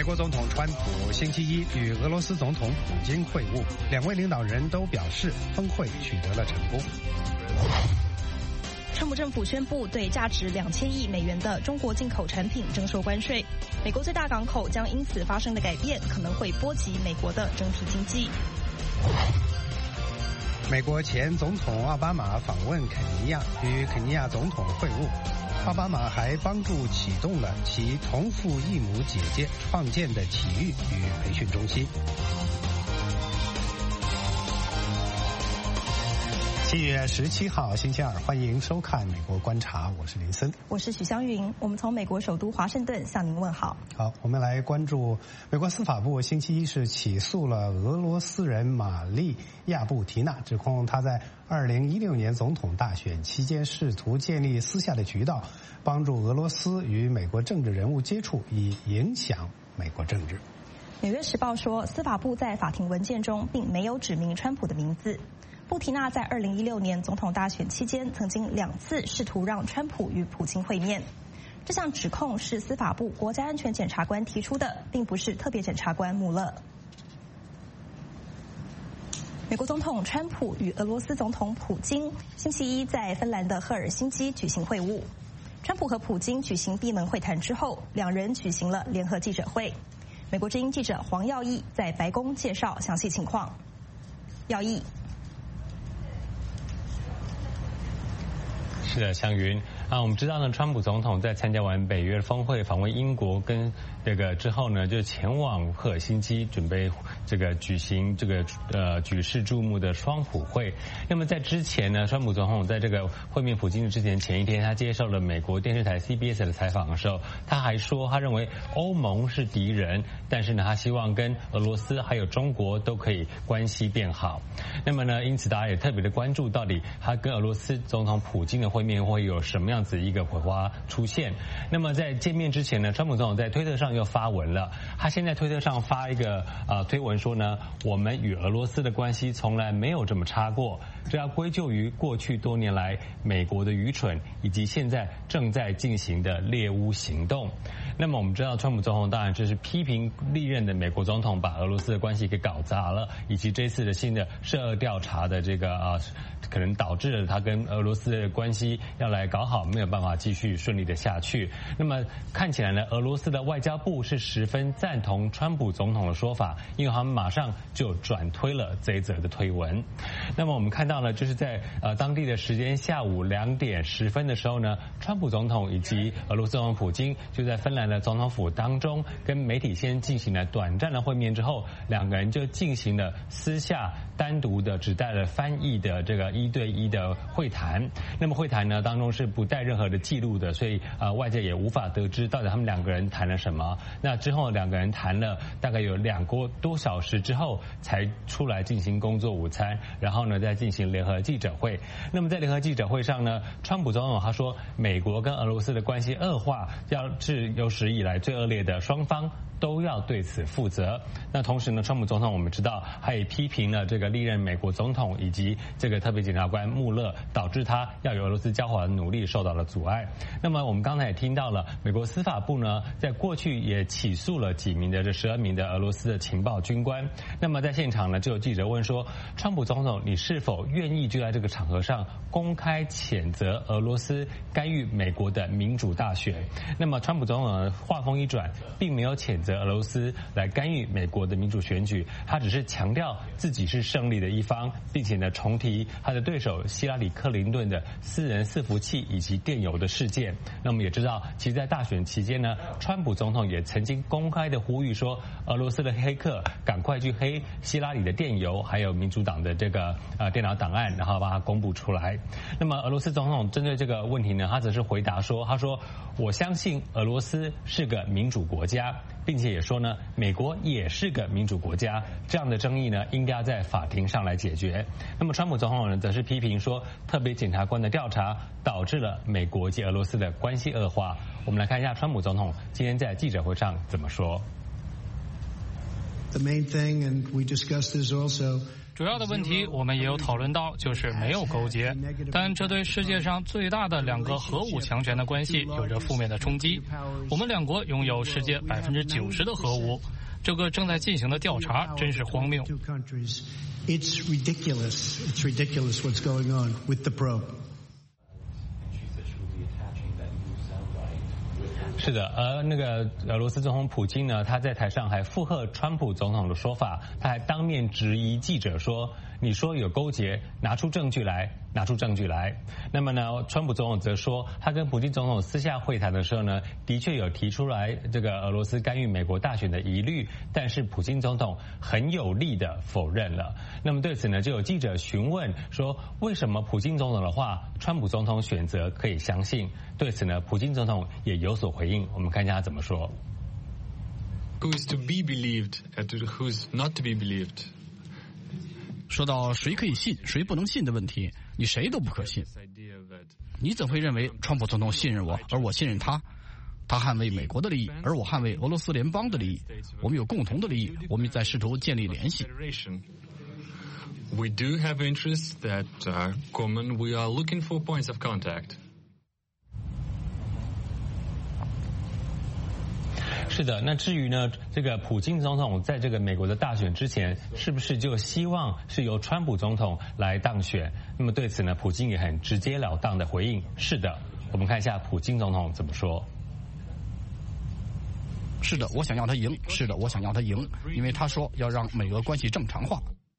国总统川普星期一与俄罗斯总统普京会晤，两位领导人都表示峰会取得了成功。 川普政府宣布对价值2000亿美元的中国进口产品征收关税，美国最大港口将因此发生的改变可能会波及美国的整体经济。 美国前总统奥巴马访问肯尼亚，与肯尼亚总统会晤。奥巴马还帮助启动了其同父异母姐姐创建的体育与培训中心。7月17号星期二，欢迎收看《美国观察》，我是林森， 我是许湘云，我们从美国首都华盛顿向您问好。 好，我们来关注美国司法部星期一是起诉了俄罗斯人玛丽亚布提娜，指控他在2016年总统大选期间试图建立私下的渠道，帮助俄罗斯与美国政治人物接触，以影响美国政治。 纽约时报说，司法部在法庭文件中并没有指明川普的名字。布提娜在2016年总统大选期间曾经2次试图让川普与普京会面。这项指控是司法部国家安全检察官提出的，并不是特别检察官穆勒。美国总统川普与俄罗斯总统普京星期一在芬兰的赫尔辛基举行会晤。川普和普京举行闭门会谈之后，两人举行了联合记者会。美国之音记者黄耀义在白宫介绍详细情况。耀义。 是的，湘云我们知道呢，川普总统在参加完北约峰会，访问英国跟这个之后呢，就前往赫尔辛基，准备这个举行这个举世注目的双普会。那么在之前呢，川普总统在这个会面普京之前一天，他接受了美国电视台 CBS 的采访的时候，他还说他认为欧盟是敌人，但是呢，他希望跟俄罗斯还有中国都可以关系变好。那么呢，因此大家也特别的关注，到底他跟俄罗斯总统普京的会面会有什么样子一个火花出现。那么在见面之前呢，川普总统在推特上又发文了，他现在推特上发一个推文说呢，我们与俄罗斯的关系从来没有这么差过，这要归咎于过去多年来美国的愚蠢，以及现在正在进行的猎巫行动。那么我们知道，川普总统当然就是批评历任的美国总统把俄罗斯的关系给搞砸了，以及这次的新的涉俄调查的这个可能导致了他跟俄罗斯的关系要来搞好，没有办法继续顺利的下去。那么看起来呢，俄罗斯的外交部是十分赞同川普总统的说法，因为他们马上就转推了这一则的推文。那么我们看到呢，就是在当地的时间下午2点10分的时候呢，川普总统以及俄罗斯总统普京就在芬兰的总统府当中跟媒体先进行了短暂的会面之后，两个人就进行了私下单独的只带了翻译的这个1对1的会谈。那么会谈呢当中是不带任何的记录的，所以外界也无法得知到底他们两个人谈了什么。那之后两个人谈了大概有2个多小时之后才出来进行工作午餐，然后呢再进行联合记者会。那么在联合记者会上呢，川普总统他说美国跟俄罗斯的关系恶化是有史以来最恶劣的，双方都要对此负责。那同时呢，川普总统我们知道他也批评了这个历任美国总统以及这个特别检察官穆勒，导致他要与俄罗斯交好的努力受到了阻碍。那么我们刚才也听到了，美国司法部呢在过去也起诉了几名的这12名的俄罗斯的情报军官。那么在现场呢，就有记者问说，川普总统你是否愿意就在这个场合上公开谴责俄罗斯干预美国的民主大选？那么川普总统话锋一转，并没有谴责俄罗斯来干预美国的民主选举，他只是强调自己是胜利的一方，并且呢重提他的对手希拉里·克林顿的私人伺服器以及电邮的事件。那么也知道，其实在大选期间呢，川普总统也曾经公开的呼吁说，俄罗斯的黑客赶快去黑希拉里的电邮，还有民主党的这个电脑档案，然后把它公布出来。那么俄罗斯总统针对这个问题呢，他则是回答说，他说我相信俄罗斯是个民主国家，并且也说呢，美国也是个民主国家，这样的争议呢，应该在法庭上来解决。那么川普总统呢，则是批评说，特别检察官的调查导致了美国及俄罗斯的关系恶化。我们来看一下川普总统今天在记者会上怎么说。 The main thing, and we discussed this also. 主要的问题我们也有讨论到，就是没有勾结，但这对世界上最大的2个核武强权的关系有着负面的冲击。我们2国拥有世界90%的核武，这个正在进行的调查真是荒谬。 It's ridiculous. It's ridiculous what's going on with the probe. 是的，而那个俄罗斯总统普京呢，他在台上还附和川普总统的说法，他还当面质疑记者说：“你说有勾结，拿出证据来，拿出证据来。”那么呢，川普总统则说，他跟普京总统私下会谈的时候呢，的确有提出来这个俄罗斯干预美国大选的疑虑，但是普京总统很有力的否认了。那么对此呢，就有记者询问说，为什么普京总统的话，川普总统选择可以相信？对此呢，普京总统也有所回应，我们看一下他怎么说。 Who is to be believed and who's not to be believed? 说到谁可以信，谁不能信的问题，你谁都不可信。你怎会认为川普总统信任我，而我信任他？他捍卫美国的利益，而我捍卫俄罗斯联邦的利益。我们有共同的利益，我们在试图建立联系。 We do have interests that are common. We are looking for points of contact. 是的，那至于呢，这个普京总统在这个美国的大选之前，是不是就希望是由川普总统来当选？那么对此呢，普京也很直截了当的回应：是的。我们看一下普京总统怎么说。 是的，我想要他赢。是的，我想要他赢，因为他说要让美俄关系正常化。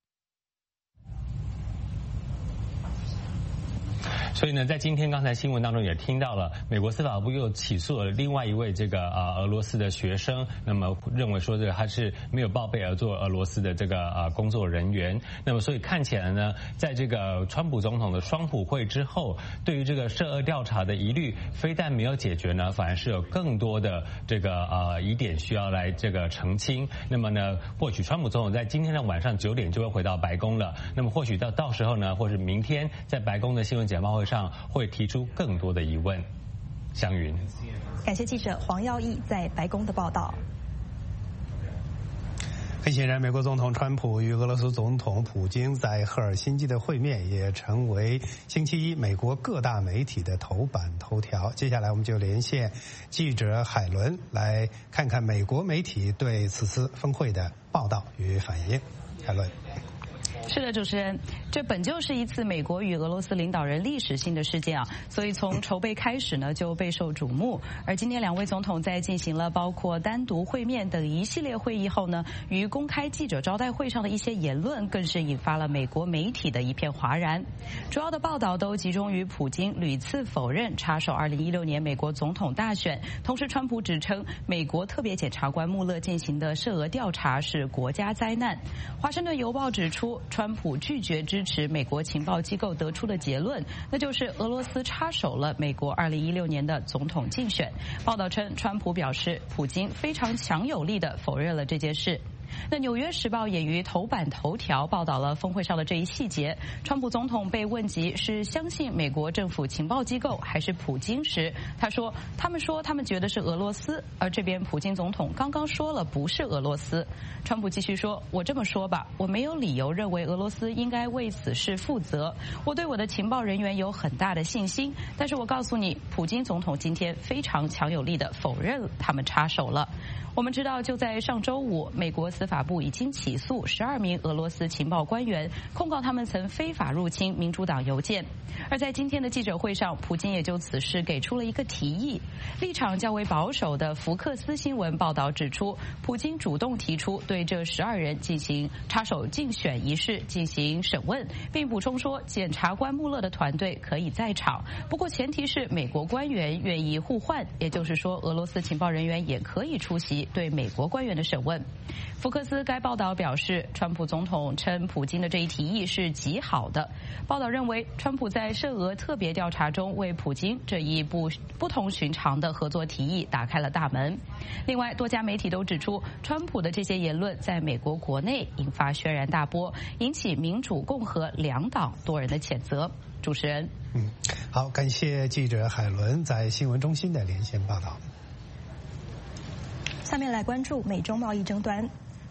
所以呢，在今天刚才新闻当中也听到了，美国司法部又起诉了另外一位这个俄罗斯的学生，那么认为说这个他是没有报备而做俄罗斯的这个工作人员。那么所以看起来呢，在这个川普总统的双普会之后，对于这个涉俄调查的疑虑，非但没有解决呢，反而是有更多的这个疑点需要来这个澄清。那么呢，或许川普总统在今天的晚上9点就会回到白宫了。那么或许到时候呢，或是明天在白宫的新闻简报会上会提出更多的疑问。湘云， 感谢记者黄耀义在白宫的报道。 很显然，美国总统川普与俄罗斯总统普京在赫尔辛基的会面也成为星期一美国各大媒体的头版头条。接下来我们就连线记者海伦，来看看美国媒体对此次峰会的报道与反应。海伦。 是的，主持人，这本就是一次美国与俄罗斯领导人历史性的事件啊，所以从筹备开始呢就备受瞩目。而今天2位总统在进行了包括单独会面等一系列会议后呢，于公开记者招待会上的一些言论更是引发了美国媒体的一片哗然。主要的报道都集中于普京屡次否认插手2016年美国总统大选，同时川普指称美国特别检察官穆勒进行的涉俄调查是国家灾难。华盛顿邮报指出，川普拒绝支持美国情报机构得出的结论，那就是俄罗斯插手了美国2016年的总统竞选。报道称，川普表示，普京非常强有力地否认了这件事。那《纽约时报》也于头版头条报道了峰会上的这一细节。川普总统被问及是相信美国政府情报机构还是普京时，他说他们觉得是俄罗斯，而这边普京总统刚刚说了不是俄罗斯。川普继续说，我这么说吧，我没有理由认为俄罗斯应该为此事负责，我对我的情报人员有很大的信心，但是我告诉你，普京总统今天非常强有力地否认他们插手了。我们知道，就在上周五，美国司法部已经起诉12名俄罗斯情报官员，控告他们曾非法入侵民主党邮件。而在今天的记者会上，普京也就此事给出了一个提议。立场较为保守的福克斯新闻报道指出，普京主动提出对这12人进行插手竞选仪式进行审问，并补充说，检察官穆勒的团队可以在场，不过前提是美国官员愿意互换，也就是说，俄罗斯情报人员也可以出席对美国官员的审问。福克斯该报道表示，川普总统称普京的这一提议是极好的。报道认为，川普在涉俄特别调查中为普京这一不同寻常的合作提议打开了大门。另外，多家媒体都指出，川普的这些言论在美国国内引发轩然大波，引起民主共和两党多人的谴责。主持人， 好，感谢记者海伦在新闻中心的连线报道。 下面来关注美中贸易争端。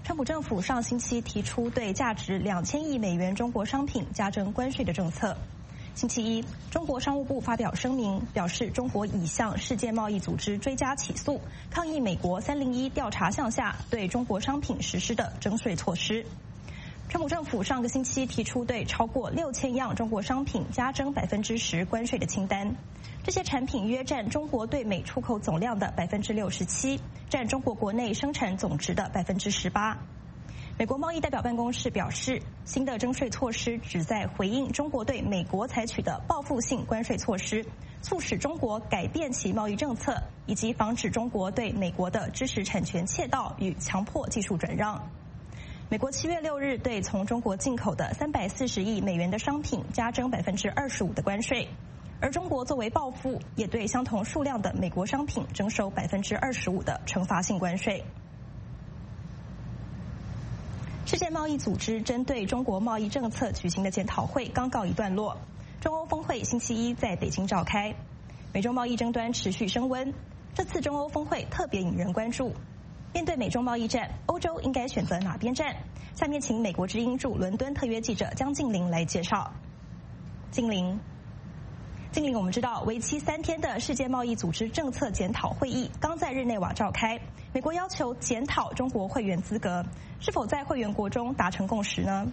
川普政府上星期提出对价值2000亿美元中国商品加征关税的政策。星期一，中国商务部发表声明，表示中国已向世界贸易组织追加起诉，抗议美国301调查项下对中国商品实施的征税措施。川普政府上个星期提出对超过6000样中国商品加征10%关税的清单，这些产品约占中国对美出口总量的67%，占中国国内生产总值的18%。美国贸易代表办公室表示，新的征税措施旨在回应中国对美国采取的报复性关税措施，促使中国改变其贸易政策，以及防止中国对美国的知识产权窃盗与强迫技术转让。美国7月6日对从中国进口的340亿美元的商品加征25%的关税，而中国作为报复，也对相同数量的美国商品征收25%的惩罚性关税。世界贸易组织针对中国贸易政策举行的检讨会刚告一段落，中欧峰会星期一在北京召开，美中贸易争端持续升温。这次中欧峰会特别引人关注，面对美中贸易战，欧洲应该选择哪边站？下面请美国之音驻伦敦特约记者江静玲来介绍。静玲，我们知道，为期3天的世界贸易组织政策检讨会议刚在日内瓦召开，美国要求检讨中国会员资格，是否在会员国中达成共识呢？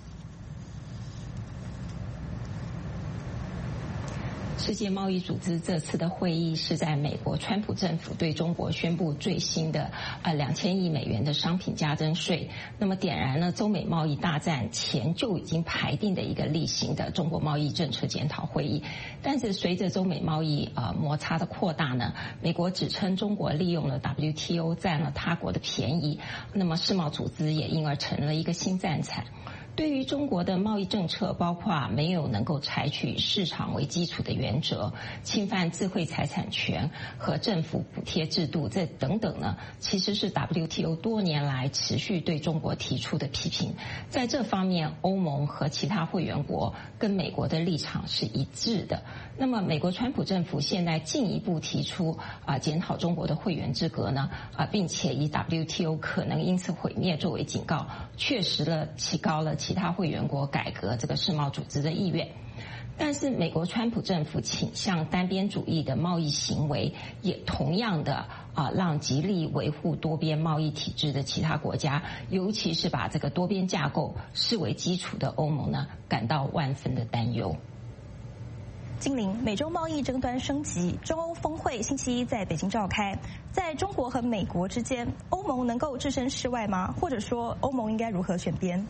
世界贸易组织这次的会议是在美国川普政府对中国宣布最新的2000亿美元的商品加征税，那么点燃了中美贸易大战前就已经排定的一个例行的中国贸易政策检讨会议。但是随着中美贸易摩擦的扩大呢，美国指称中国利用了 WTO 占了他国的便宜，那么世贸组织也因而成了一个新战场。对于中国的贸易政策，包括没有能够采取市场为基础的原则、侵犯智慧财产权和政府补贴制度，这等等呢，其实是 WTO 多年来持续对中国提出的批评。在这方面，欧盟和其他会员国跟美国的立场是一致的。那么，美国川普政府现在进一步提出检讨中国的会员资格呢，并且以 WTO 可能因此毁灭作为警告，确实提高了其他会员国改革这个世贸组织的意愿。但是美国川普政府倾向单边主义的贸易行为，也同样的让极力维护多边贸易体制的其他国家，尤其是把这个多边架构视为基础的欧盟呢，感到万分的担忧。 金玲，美洲贸易争端升级，中欧峰会星期一在北京召开。在中国和美国之间，欧盟能够置身事外吗？或者说，欧盟应该如何选边？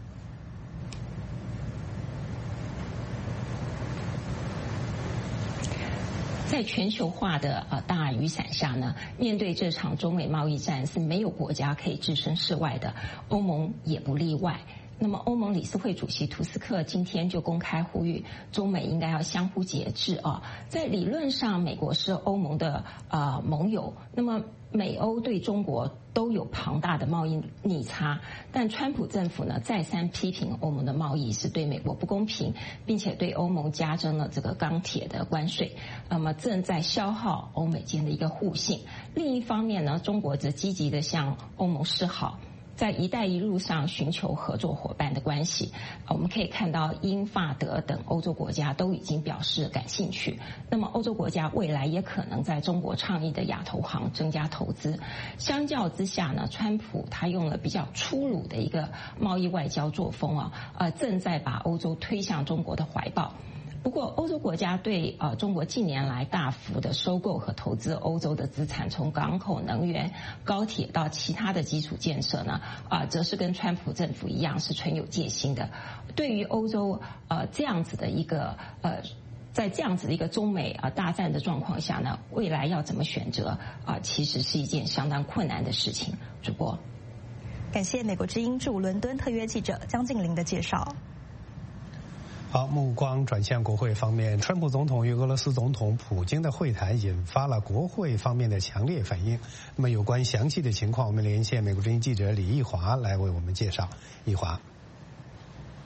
在全球化的大雨伞下呢，面对这场中美贸易战，是没有国家可以置身事外的，欧盟也不例外。那么，欧盟理事会主席图斯克今天就公开呼吁，中美应该要相互节制啊。在理论上，美国是欧盟的盟友，那么美欧对中国都有庞大的贸易逆差，但川普政府呢再三批评欧盟的贸易是对美国不公平，并且对欧盟加征了这个钢铁的关税，那么正在消耗欧美间的一个互信。另一方面呢，中国则积极的向欧盟示好，在一带一路上寻求合作伙伴的关系。我们可以看到英法德等欧洲国家都已经表示感兴趣，那么欧洲国家未来也可能在中国倡议的亚投行增加投资。相较之下呢，川普他用了比较粗鲁的一个贸易外交作风正在把欧洲推向中国的怀抱。不过，欧洲国家对中国近年来大幅的收购和投资欧洲的资产，从港口、能源、高铁到其他的基础建设呢，则是跟川普政府一样是存有戒心的。对于欧洲这样子的一个在这样子的一个中美大战的状况下呢，未来要怎么选择其实是一件相当困难的事情。主播， 感谢美国之音驻伦敦特约记者江静玲的介绍。 好，目光转向国会方面，川普总统与俄罗斯总统普京的会谈引发了国会方面的强烈反应。那么有关详细的情况，我们连线美国之音记者李义华来为我们介绍。义华。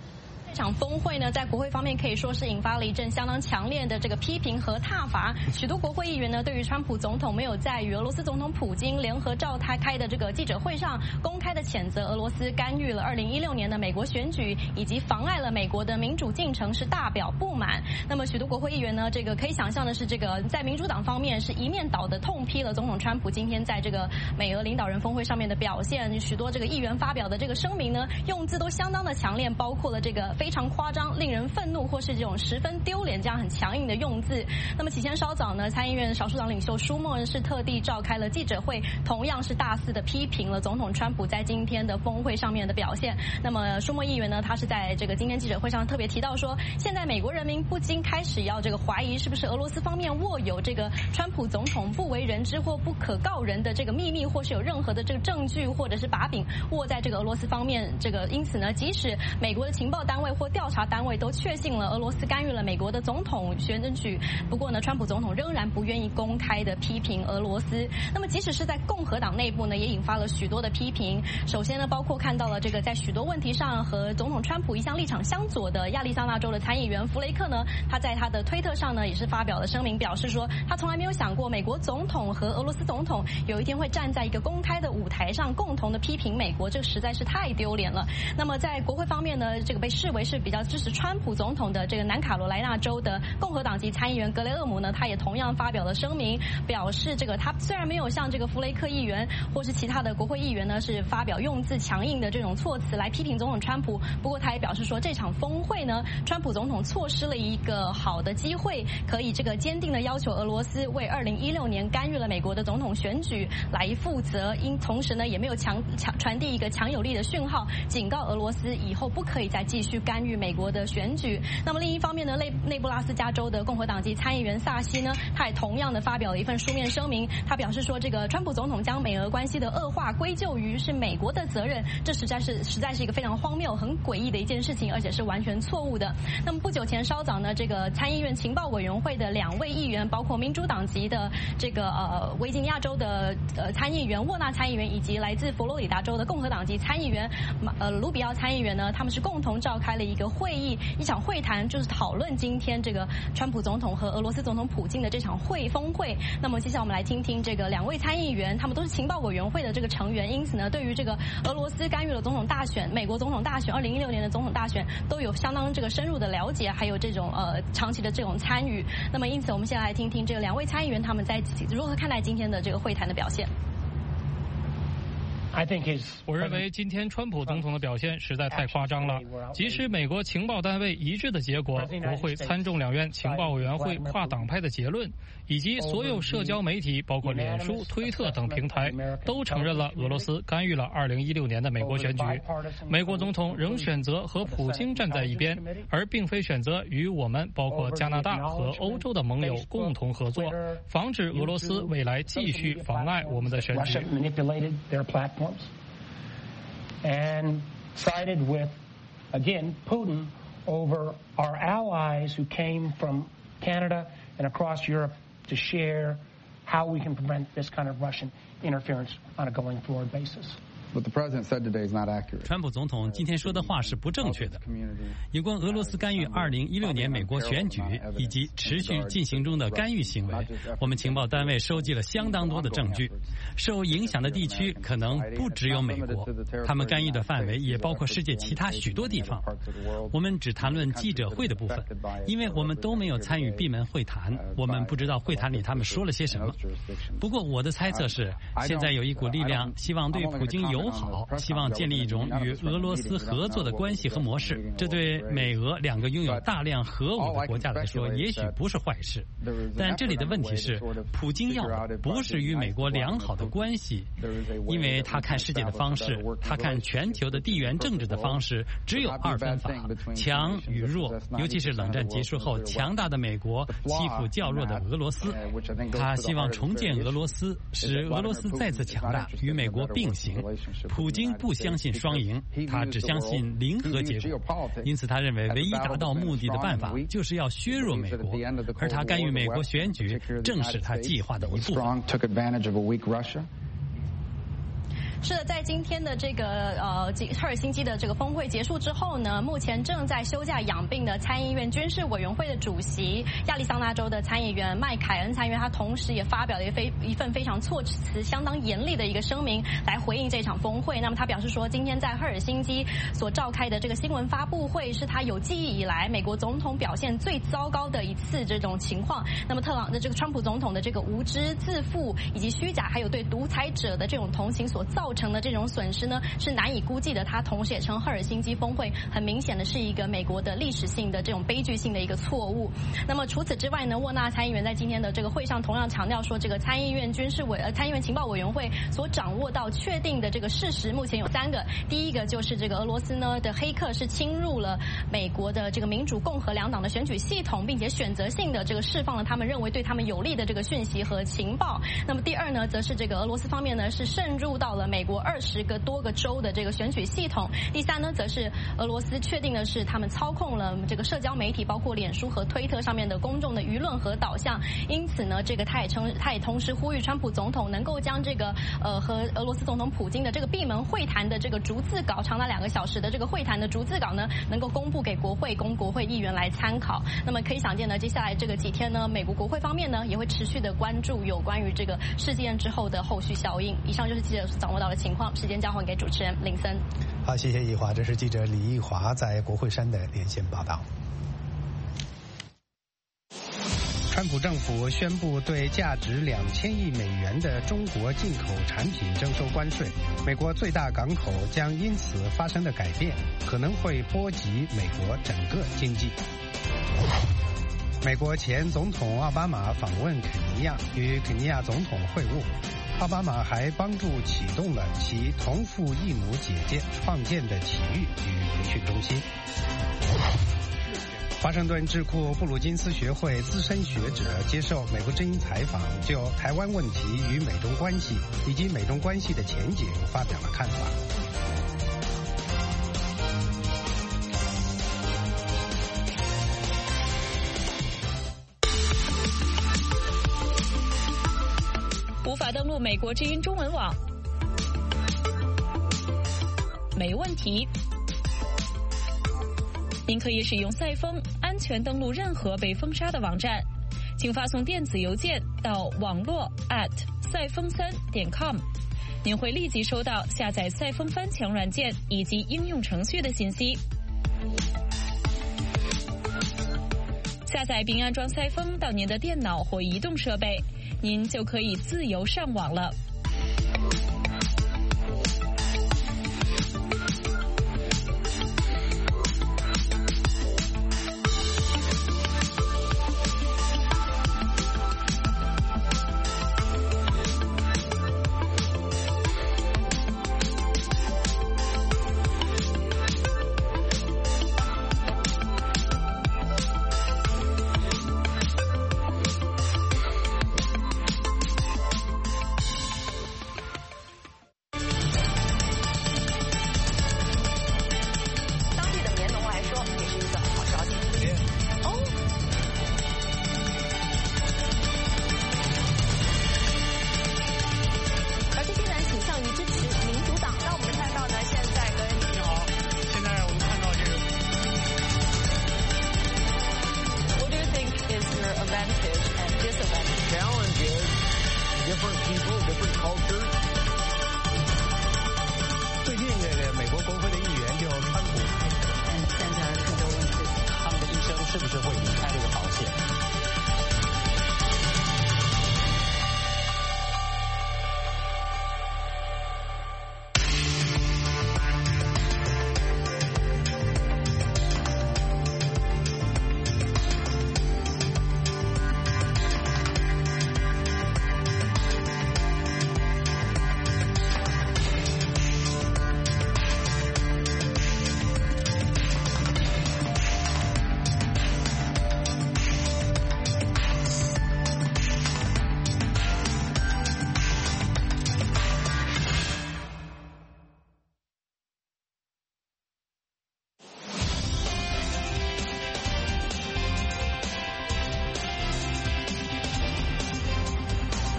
这场峰会呢，在国会方面可以说是引发了一阵相当强烈的这个批评和挞伐。许多国会议员呢，对于川普总统没有在与俄罗斯总统普京联合召开的这个记者会上公开的谴责俄罗斯干预了2016年的美国选举，以及妨碍了美国的民主进程，是大表不满。那么许多国会议员呢，这个可以想象的是，这个在民主党方面是一面倒的痛批了总统川普今天在这个美俄领导人峰会上面的表现。许多这个议员发表的这个声明呢，用字都相当的强烈，包括了这个非常夸张、令人愤怒或是这种十分丢脸这样很强硬的用字。那么起先稍早呢，参议院少数党领袖舒默是特地召开了记者会，同样是大肆的批评了总统川普在今天的峰会上面的表现。那么舒默议员呢，他是在这个今天记者会上特别提到说，现在美国人民不禁开始要这个怀疑是不是俄罗斯方面握有这个川普总统不为人知或不可告人的这个秘密，或是有任何的这个证据或者是把柄握在这个俄罗斯方面。这个因此呢，即使美国的情报单位或调查单位都确信了俄罗斯干预了美国的总统选举，不过呢，川普总统仍然不愿意公开的批评俄罗斯。那么即使是在共和党内部呢，也引发了许多的批评。首先呢，包括看到了这个在许多问题上和总统川普一向立场相左的亚利桑那州的参议员弗雷克呢，他在他的推特上呢也是发表了声明，表示说他从来没有想过美国总统和俄罗斯总统有一天会站在一个公开的舞台上共同的批评美国，这实在是太丢脸了。那么在国会方面呢，这个被视为是比较支持川普总统的这个南卡罗来纳州的共和党籍参议员格雷厄姆呢，他也同样发表了声明，表示这个他虽然没有像这个弗雷克议员或是其他的国会议员呢是发表用字强硬的这种措辞来批评总统川普，不过他也表示说这场峰会呢，川普总统错失了一个好的机会，可以这个坚定的要求俄罗斯为2016年干预了美国的总统选举来负责，同时呢也没有传递一个强有力的讯号，警告俄罗斯以后不可以再继续干预美国的选举。那么另一方面呢，内布拉斯加州的共和党籍参议员萨西呢，他也同样的发表了一份书面声明，他表示说这个川普总统将美俄关系的恶化归咎于是美国的责任，这实在是一个非常荒谬、很诡异的一件事情，而且是完全错误的。那么不久前稍早呢，这个参议院情报委员会的2位议员，包括民主党籍的这个维吉尼亚州的参议员沃纳参议员，以及来自佛罗里达州的共和党籍参议员卢比奥参议员呢，他们是共同召开了一个会议，一场会谈，就是讨论今天这个川普总统和俄罗斯总统普京的这场峰会。那么接下来我们来听听这个2位参议员，他们都是情报委员会的这个成员，因此呢，对于这个俄罗斯干预了总统大选、美国总统大选、2016年的总统大选都有相当这个深入的了解，还有这种长期的这种参与。那么因此我们现在来听听这个2位参议员他们在如何看待今天的这个会谈的表现。 我认为今天川普总统的表现实在太夸张了。即使美国情报单位一致的结果，国会参众两院情报委员会跨党派的结论，以及所有社交媒体，包括脸书、推特等平台，都承认了俄罗斯干预了2016年的美国选举。美国总统仍选择和普京站在一边，而并非选择与我们包括加拿大和欧洲的盟友共同合作，防止俄罗斯未来继续妨碍我们的选举。 And sided with, again, Putin over our allies who came from Canada and across Europe to share how we can prevent this kind of Russian interference on a going forward basis. What the president said today is not accurate. 川普总统今天说的话是不正确的。有关俄罗斯干预2016年美国选举以及持续进行中的干预行为，我们情报单位收集了相当多的证据。受影响的地区可能不只有美国，他们干预的范围也包括世界其他许多地方。我们只谈论记者会的部分，因为我们都没有参与闭门会谈，我们不知道会谈里他们说了些什么。不过我的猜测是，现在有一股力量希望对普京友好，希望建立一种与俄罗斯合作的关系和模式。这对美俄2个拥有大量核武的国家来说也许不是坏事，但这里的问题是，普京要的不是与美国良好的关系，因为他看世界的方式，他看全球的地缘政治的方式只有2分法，强与弱，尤其是冷战结束后强大的美国欺负较弱的俄罗斯。他希望重建俄罗斯，使俄罗斯再次强大，与美国并行。普京不相信双赢，他只相信零和结果，因此他认为唯一达到目的的办法就是要削弱美国，而他干预美国选举正是他计划的一部分。 是的，在今天的这个赫尔辛基的这个峰会结束之后呢，目前正在休假养病的参议院军事委员会的主席亚利桑那州的参议员麦凯恩参议员，他同时也发表了一份非常措辞相当严厉的一个声明来回应这场峰会。那么他表示说，今天在赫尔辛基所召开的这个新闻发布会是他有记忆以来美国总统表现最糟糕的一次这种情况。那么川普总统的这个无知、自负以及虚假，还有对独裁者的这种同情所造成的这种损失呢，是难以估计的。他同时也称赫尔辛基峰会很明显的是一个美国的历史性的这种悲剧性的一个错误。那么除此之外呢，沃纳参议员在今天的这个会上同样强调说，这个参议院情报委员会所掌握到确定的这个事实，目前有3个。第一个就是这个俄罗斯呢的黑客是侵入了美国的这个民主共和两党的选举系统，并且选择性的这个释放了他们认为对他们有利的这个讯息和情报。那么第二呢，则是这个俄罗斯方面呢是渗入到了美国20多个州的这个选举系统。第三呢，则是俄罗斯确定的是他们操控了这个社交媒体，包括脸书和推特上面的公众的舆论和导向。因此呢，这个他也同时呼吁川普总统能够将这个和俄罗斯总统普京的这个闭门会谈的这个逐字稿，长达2个小时的这个会谈的逐字稿呢，能够公布给国会，供国会议员来参考。那么可以想见呢，接下来这个几天呢，美国国会方面呢也会持续的关注有关于这个事件之后的后续效应。以上就是记者掌握到的情况，时间交还给主持人林森。 好，谢谢易华，这是记者李易华在国会山的连线报道。川普政府宣布对价值2000亿美元的中国进口产品征收关税，美国最大港口将因此发生的改变可能会波及美国整个经济。美国前总统奥巴马访问肯尼亚，与肯尼亚总统会晤。奥巴马还帮助启动了其同父异母姐姐创建的体育与培训中心。华盛顿智库布鲁金斯学会资深学者接受美国之音采访，就台湾问题与美中关系以及美中关系的前景发表了看法。 无法登录美国之音中文网，没问题。您可以使用赛风安全登录任何被封杀的网站，请发送电子邮件到网络@赛风3.com，您会立即收到下载赛风翻墙软件以及应用程序的信息。下载并安装赛风到您的电脑或移动设备，您就可以自由上网了。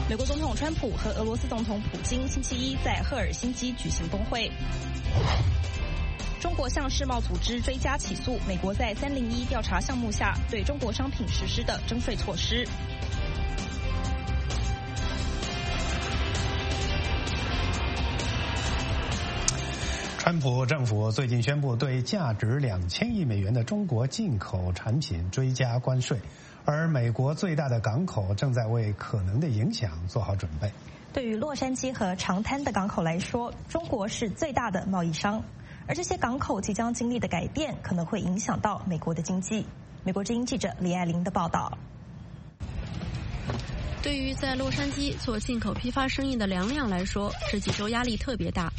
美国总统川普和俄罗斯总统普京星期一在赫尔辛基举行峰会。中国向世贸组织追加起诉美国在301调查项目下对中国商品实施的征税措施。 川普政府最近宣布对价值2000亿美元的中国进口产品追加关税，而美国最大的港口正在为可能的影响做好准备。 对于洛杉矶和长滩的港口来说，中国是最大的贸易商，而这些港口即将经历的改变可能会影响到美国的经济。美国之音记者李爱玲的报道。 对于在洛杉矶做进口批发生意的梁亮来说，这几周压力特别大。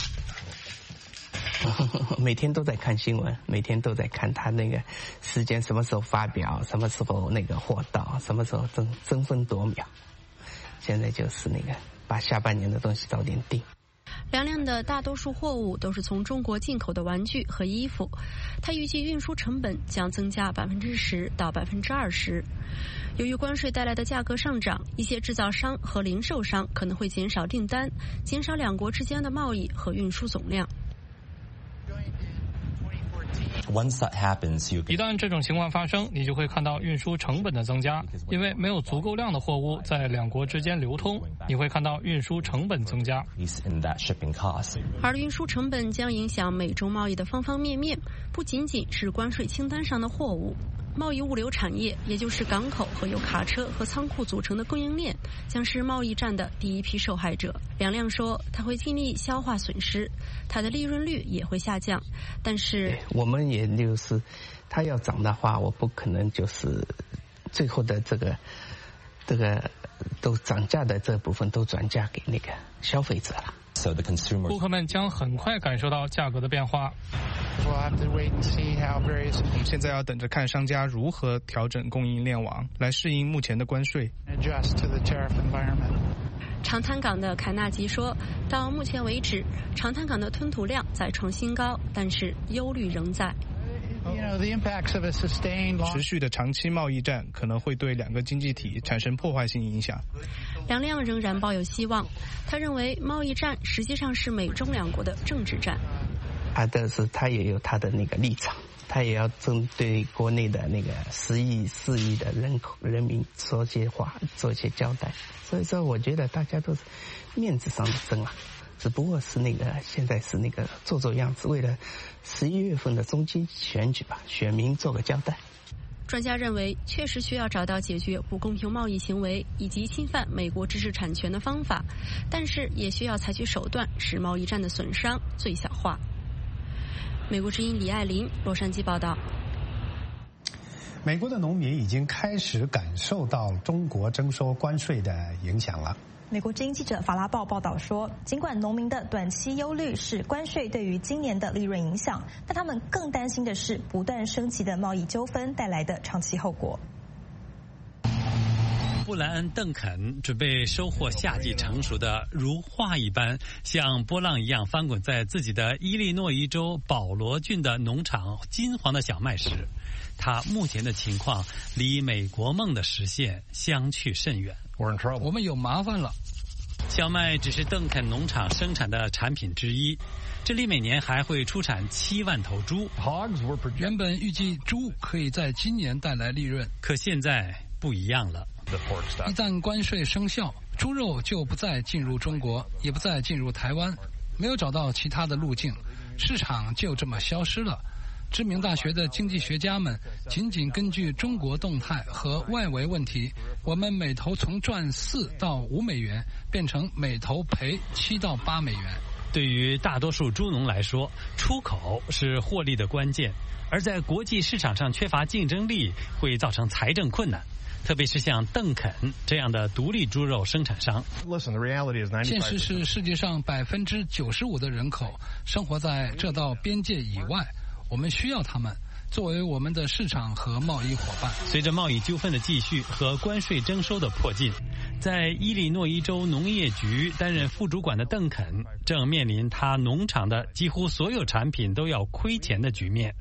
每天都在看新闻，每天都在看他那个时间什么时候发表，什么时候那个货到，什么时候争分夺秒。现在就是那个把下半年的东西早点定。 梁亮的大多数货物都是从中国进口的玩具和衣服，他预计运输成本将增加10%到20%。由于关税带来的价格上涨，一些制造商和零售商可能会减少订单，减少两国之间的贸易和运输总量。 一旦这种情况发生，你就会看到运输成本的增加，因为没有足够量的货物在两国之间流通，你会看到运输成本增加。 而运输成本将影响美中贸易的方方面面，不仅仅是关税清单上的货物。贸易物流产业，也就是港口和由卡车和仓库组成的供应链，将是贸易战的第一批受害者。梁亮说，他会尽力消化损失，他的利润率也会下降。但是我们也就是，他要涨的话，我不可能就是最后的这个都涨价的这部分都转嫁给那个消费者了。 顾客们将很快感受到价格的变化。 我们现在要等着看商家如何调整供应链网，来适应目前的关税。 长滩港的凯纳吉说，到目前为止，长滩港的吞吐量在创新高，但是忧虑仍在。 持续的长期贸易战可能会对两个经济体产生破坏性影响。 梁亮仍然抱有希望，他认为贸易战实际上是美中两国的政治战。 但是他也有他的那个立场，他也要针对国内的那个4亿的人民说些话，做些交代。所以说，我觉得大家都是面子上的争啊。只不过是那个现在是那个做样子，为了11月份的中期选举吧，选民做个交代。 专家认为，确实需要找到解决不公平贸易行为以及侵犯美国知识产权的方法，但是也需要采取手段使贸易战的损伤最小化。美国之音李爱玲，洛杉矶报道。 美国的农民已经开始感受到中国征收关税的影响了。 美国之音记者法拉报报道说，尽管农民的短期忧虑是关税对于今年的利润影响，但他们更担心的是不断升级的贸易纠纷带来的长期后果。 布莱恩·邓肯准备收获夏季成熟的如画一般像波浪一样翻滚在自己的伊利诺伊州保罗郡的农场金黄的小麦时，他目前的情况离美国梦的实现相去甚远。 我们有麻烦了。 小麦只是邓肯农场生产的产品之一，这里每年还会出产7万头猪。 原本预计猪可以在今年带来利润， 可现在不一样了。 一旦关税生效，猪肉就不再进入中国，也不再进入台湾，没有找到其他的路径，市场就这么消失了。知名大学的经济学家们仅仅根据中国动态和外围问题，我们每头从赚4到5美元变成每头赔7到8美元。 对于大多数猪农来说，出口是获利的关键，而在国际市场上缺乏竞争力会造成财政困难，特别是像邓肯这样的独立猪肉生产商。 现实是世界上95%的人口生活在这道边界以外，我们需要他们作为我们的市场和贸易伙伴。 随着贸易纠纷的继续和关税征收的迫近，在伊利诺伊州农业局担任副主管的邓肯正面临他农场的几乎所有产品都要亏钱的局面。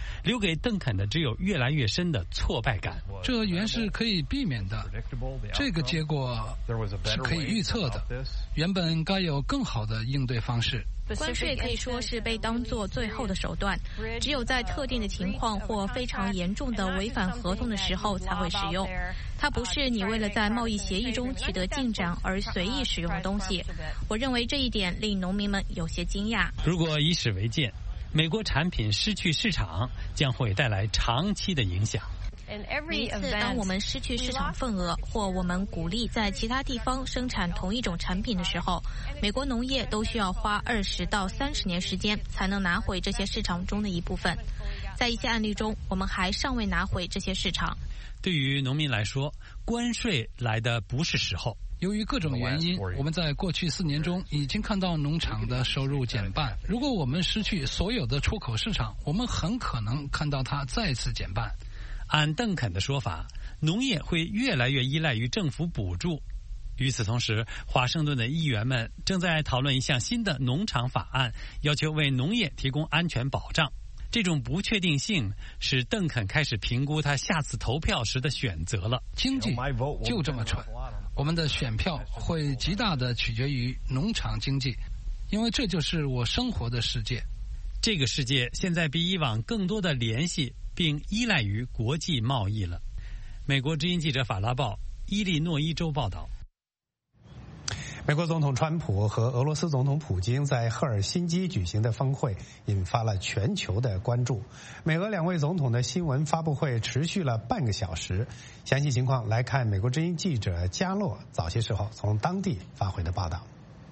留给邓肯的只有越来越深的挫败感。 这原是可以避免的，这个结果是可以预测的，原本该有更好的应对方式。 关税可以说是被当作最后的手段，只有在特定的情况或非常严重的违反合同的时候才会使用。它不是你为了在贸易协议中取得进展而随意使用的东西。我认为这一点令农民们有些惊讶。 如果以史为鉴，美国产品失去市场将会带来长期的影响。 每一次当我们失去市场份额，或我们鼓励在其他地方生产同一种产品的时候，美国农业都需要花20到30年时间才能拿回这些市场中的一部分。在一些案例中，我们还尚未拿回这些市场。 对于农民来说，关税来的不是时候。 由于各种原因，我们在过去4年中已经看到农场的收入减半。如果我们失去所有的出口市场，我们很可能看到它再次减半。 按邓肯的说法，农业会越来越依赖于政府补助。与此同时，华盛顿的议员们正在讨论一项新的农场法案，要求为农业提供安全保障。这种不确定性使邓肯开始评估他下次投票时的选择了。 经济就这么蠢，我们的选票会极大地取决于农场经济，因为这就是我生活的世界。 这个世界现在比以往更多的联系并依赖于国际贸易了。美国之音记者法拉报，伊利诺伊州报道。 美国总统川普和俄罗斯总统普京在赫尔辛基举行的峰会引发了全球的关注。美俄两位总统的新闻发布会持续了半个小时。详细情况来看美国之音记者加洛早些时候从当地发回的报道。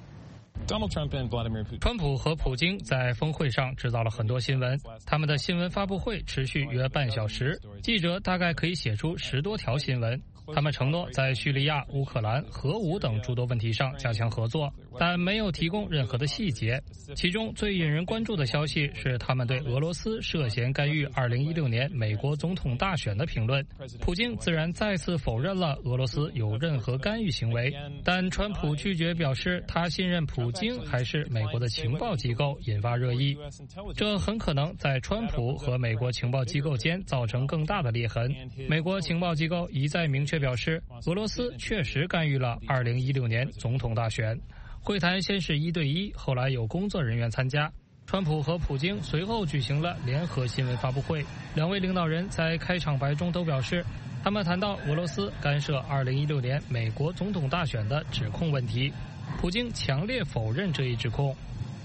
川普和普京在峰会上制造了很多新闻，他们的新闻发布会持续约半小时，记者大概可以写出10多条新闻。他们承诺在叙利亚、乌克兰、核武等诸多问题上加强合作，但没有提供任何的细节。其中最引人关注的消息是他们对俄罗斯涉嫌干预2016年美国总统大选的评论。普京自然再次否认了俄罗斯有任何干预行为，但川普拒绝表示他信任普京还是美国的情报机构，引发热议。这很可能在川普和美国情报机构间造成更大的裂痕。美国情报机构一再明确表示，俄罗斯确实干预了2016年总统大选。会谈先是1对1，后来有工作人员参加。川普和普京随后举行了联合新闻发布会，两位领导人在开场白中都表示，他们谈到俄罗斯干涉2016年美国总统大选的指控问题。普京强烈否认这一指控。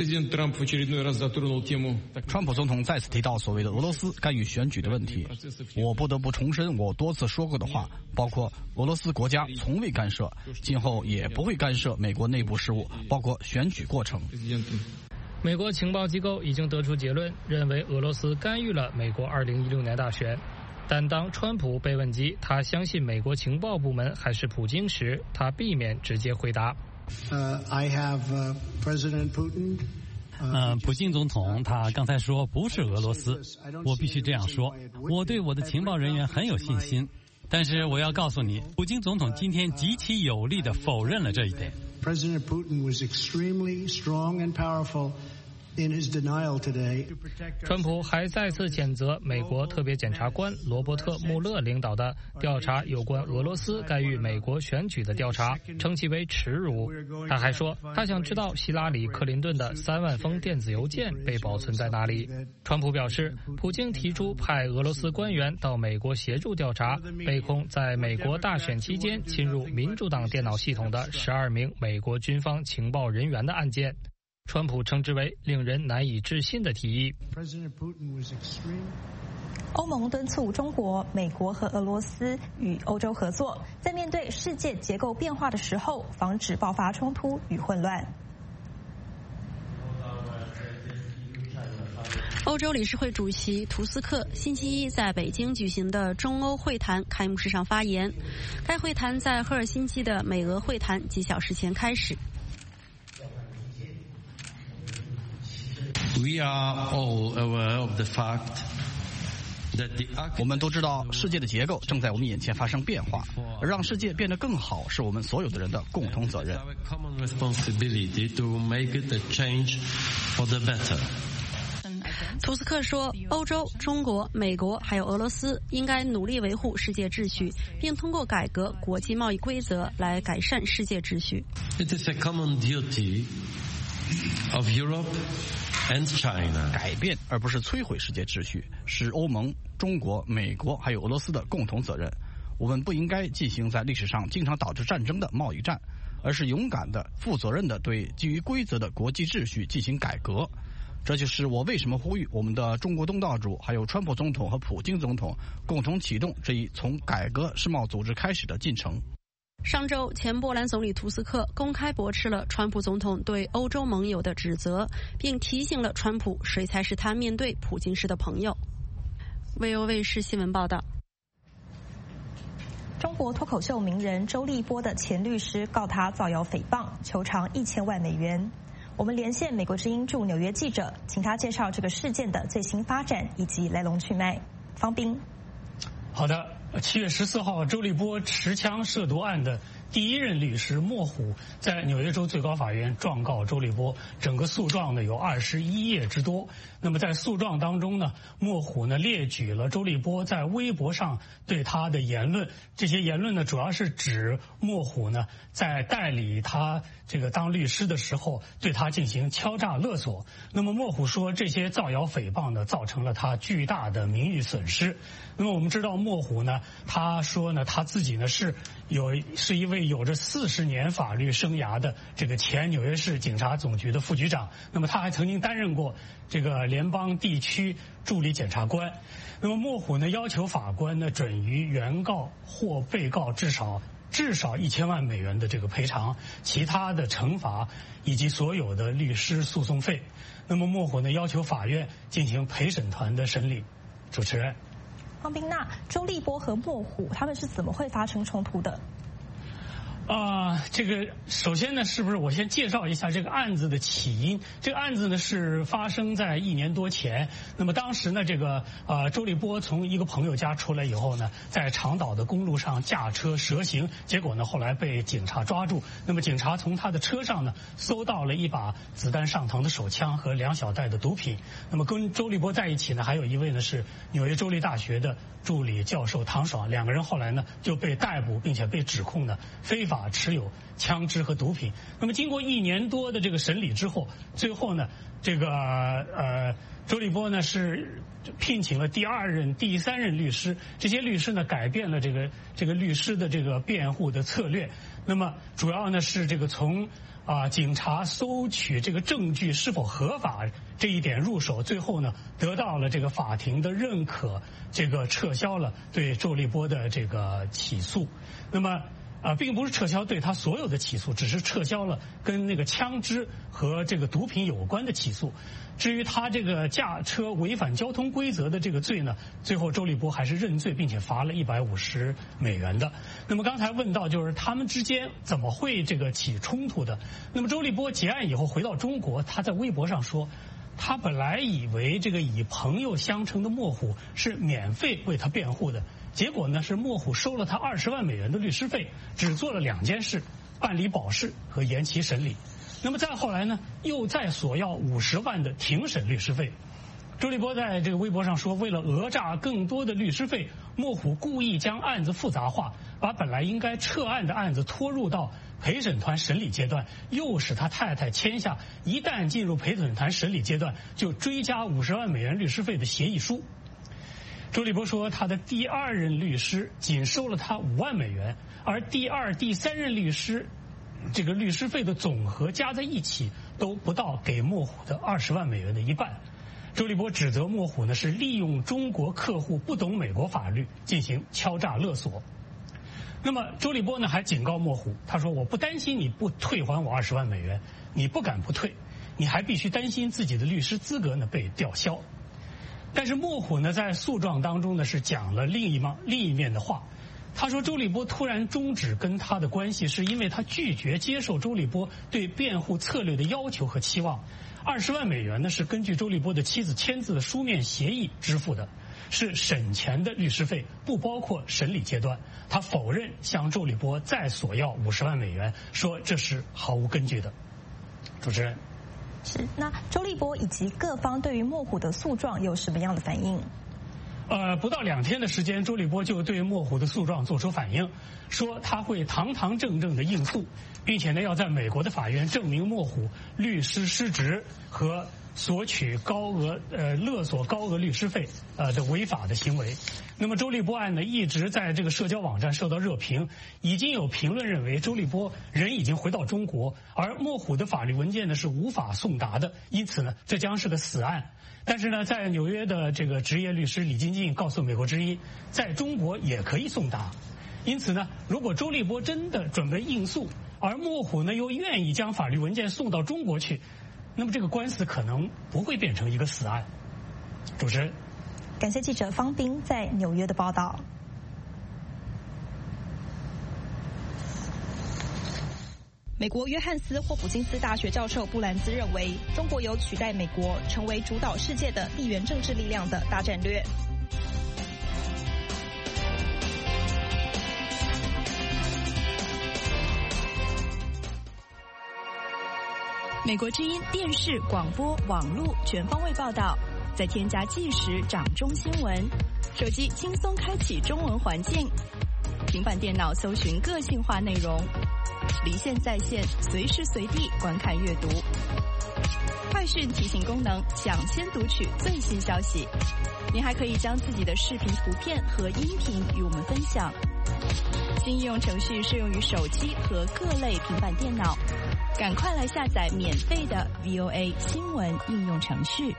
川普总统再次提到所谓的俄罗斯干预选举的问题。我不得不重申我多次说过的话，包括俄罗斯国家从未干涉，今后也不会干涉美国内部事务，包括选举过程。 美国情报机构已经得出结论，认为俄罗斯干预了美国2016年大选。但当川普被问及他相信美国情报部门还是普京时，他避免直接回答。 普京总统他刚才说不是俄罗斯，我必须这样说，我对我的情报人员很有信心，但是我要告诉你，普京总统今天极其有力地否认了这一点。 President Putin was extremely strong and powerful in his denial today. 川普还再次谴责美国特别检察官罗伯特·穆勒领导的调查有关俄罗斯干预美国选举的调查，称其为耻辱。他还说，他想知道希拉里·克林顿的3万封电子邮件被保存在哪里。川普表示，普京提出派俄罗斯官员到美国协助调查被控在美国大选期间侵入民主党电脑系统的12名美国军方情报人员的案件。川普称之为令人难以置信的提议。 欧盟敦促中国、美国和俄罗斯与欧洲合作，在面对世界结构变化的时候，防止爆发冲突与混乱。 欧洲理事会主席图斯克星期一在北京举行的中欧会谈开幕式上发言。该会谈在赫尔辛基的美俄会谈几小时前开始。 我们都知道世界的结构正在我们眼前发生变化，而让世界变得更好是我们所有的人的共同责任。 图斯克说，欧洲、中国、美国还有俄罗斯应该努力维护世界秩序，并通过改革国际贸易规则来改善世界秩序。 It is a common duty of Europe and China. 改变而不是摧毁世界秩序，是欧盟、中国、美国还有俄罗斯的共同责任。我们不应该进行在历史上经常导致战争的贸易战，而是勇敢的、负责任的对基于规则的国际秩序进行改革。这就是我为什么呼吁我们的中国东道主，还有川普总统和普京总统共同启动这一从改革世贸组织开始的进程。 上周，前波兰总理图斯克公开驳斥了川普总统对欧洲盟友的指责，并提醒了川普谁才是他面对普京时的朋友。VO 卫视新闻报道。 中国脱口秀名人周立波的前律师告他造谣诽谤，求偿1000万美元。我们连线美国之音驻纽约记者，请他介绍这个事件的最新发展以及来龙去脉。方斌。 好的，7月14号，周立波持枪涉毒案的第一任律师莫虎在纽约州最高法院状告周立波，整个诉状呢有21页之多。那么在诉状当中呢，莫虎呢列举了周立波在微博上对他的言论，这些言论呢主要是指莫虎呢在代理他这个当律师的时候对他进行敲诈勒索。那么莫虎说，这些造谣诽谤呢造成了他巨大的名誉损失。那么我们知道莫虎呢，他说呢他自己呢是一位有着40年法律生涯的这个前纽约市警察总局的副局长。那么他还曾经担任过这个联邦地区助理检察官。那么莫虎呢要求法官呢准予原告或被告至少1000万美元的这个赔偿，其他的惩罚以及所有的律师诉讼费。那么莫虎呢要求法院进行陪审团的审理。主持人。 方斌，那周立波和莫虎他们是怎么会发生冲突的？ 这个首先呢，是不是我先介绍一下这个案子的起因？这个案子呢是发生在1年多前。那么当时呢，这个周立波从一个朋友家出来以后呢，在长岛的公路上驾车蛇行，结果呢后来被警察抓住。那么警察从他的车上呢搜到了一把子弹上膛的手枪和2小袋的毒品。那么跟周立波在一起呢，还有一位呢是纽约州立大学的助理教授唐爽，两个人后来呢就被逮捕，并且被指控呢非法持有枪支和毒品。那么经过1年多的这个审理之后，最后呢，这个周立波呢是聘请了第2任、第3任律师，这些律师呢改变了这个律师的这个辩护的策略。那么主要呢是这个从警察搜取这个证据是否合法这一点入手，最后呢得到了这个法庭的认可，这个撤销了对周立波的这个起诉。那么并不是撤销对他所有的起诉，只是撤销了跟那个枪支和这个毒品有关的起诉。至于他这个驾车违反交通规则的这个罪呢，最后周立波还是认罪，并且罚了150美元的。那么刚才问到就是他们之间怎么会这个起冲突的？那么周立波结案以后回到中国，他在微博上说，他本来以为这个以朋友相称的莫虎是免费为他辩护的，结果呢是莫虎收了他20万美元的律师费，只做了2件事：办理保释和延期审理。那么再后来呢，又再索要50万的庭审律师费。周立波在这个微博上说，为了讹诈更多的律师费，莫虎故意将案子复杂化，把本来应该撤案的案子拖入到陪审团审理阶段，又使他太太签下一旦进入陪审团审理阶段就追加50万美元律师费的协议书。周立波说，他的第2任律师仅收了他5万美元，而第2、第3任律师这个律师费的总和加在一起都不到给莫虎的20万美元的一半。周立波指责莫虎呢是利用中国客户不懂美国法律进行敲诈勒索。那么周立波呢还警告莫虎，他说，我不担心你不退还我20万美元，你不敢不退，你还必须担心自己的律师资格呢被吊销。但是莫虎呢在诉状当中呢是讲了另一面的话。他说，周立波突然终止跟他的关系，是因为他拒绝接受周立波对辩护策略的要求和期望。20万美元呢是根据周立波的妻子签字的书面协议支付的，是审前的律师费，不包括审理阶段。他否认向周立波再索要50万美元，说这是毫无根据的。主持人。 是，那周立波以及各方对于莫虎的诉状有什么样的反应？ 不到2天的时间，周立波就对莫虎的诉状做出反应，说他会堂堂正正的应诉，并且呢要在美国的法院证明莫虎律师失职和索取勒索高额律师费的违法的行为。那么周立波案呢一直在这个社交网站受到热评，已经有评论认为周立波人已经回到中国，而莫虎的法律文件呢是无法送达的，因此呢这将是个死案。但是呢，在纽约的这个职业律师李金进告诉美国之音，在中国也可以送达。因此呢，如果周立波真的准备应诉，而莫虎呢又愿意将法律文件送到中国去，那么这个官司可能不会变成一个死案。主持人， 感谢记者方斌在纽约的报道。美国约翰斯霍普金斯大学教授布兰兹认为，中国有取代美国成为主导世界的地缘政治力量的大战略。美国之音电视、广播、网络全方位报道，再添加即时掌中新闻，手机轻松开启中文环境，平板电脑搜寻个性化内容，离线在线，随时随地观看阅读。快讯提醒功能，抢先读取最新消息。您还可以将自己的视频、图片和音频与我们分享。新应用程序适用于手机和各类平板电脑，赶快来下载免费的 VOA 新闻应用程序。